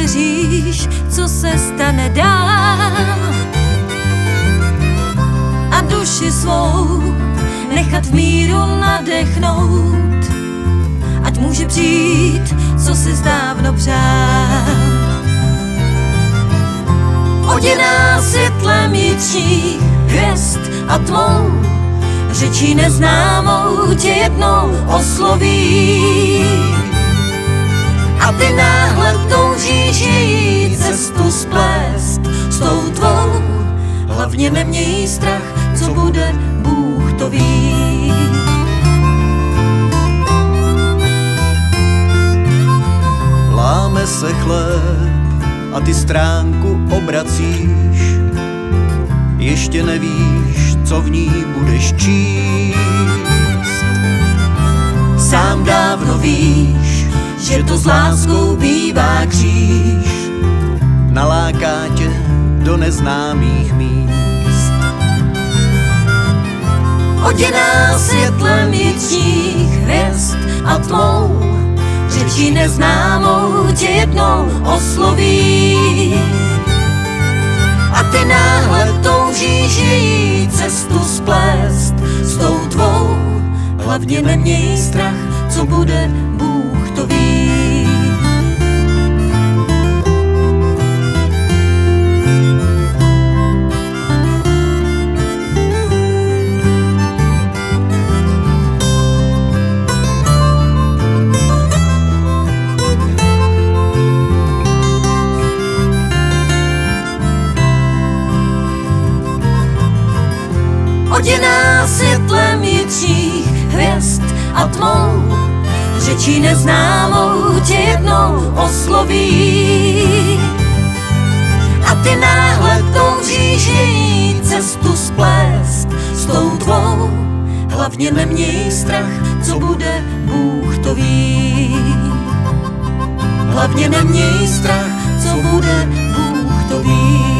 nevěříš, co se stane dál. A duši svou nechat v míru nadechnout, ať může přijít, co si dávno přál. Oděná světlem jitřích hvězd a tmou, řečí neznámou tě jednou osloví. A ty náhle toužíš její cestu splést s tou tvou. Hlavně neměj strach, co bude, Bůh to ví. Láme se chléb a ty stránku obracíš, ještě nevíš, co v ní budeš číst. Sám dávno víš, že to s láskou bývá kříž, naláká tě do neznámých míst. Oděná světlem jitřích hvězd a tmou, řečí neznámou tě jednou osloví. A ty náhle toužíš její cestu splést s tou tvou. Hlavně neměj strach, co bude, Bůh to ví. Oděná světlem jitřích hvězd a tmou, řečí neznámou tě jednou osloví. A ty náhle toužíš její cestu splést s tou tvou. Hlavně neměj strach, co bude, Bůh to ví. Hlavně neměj strach, co bude, Bůh to ví.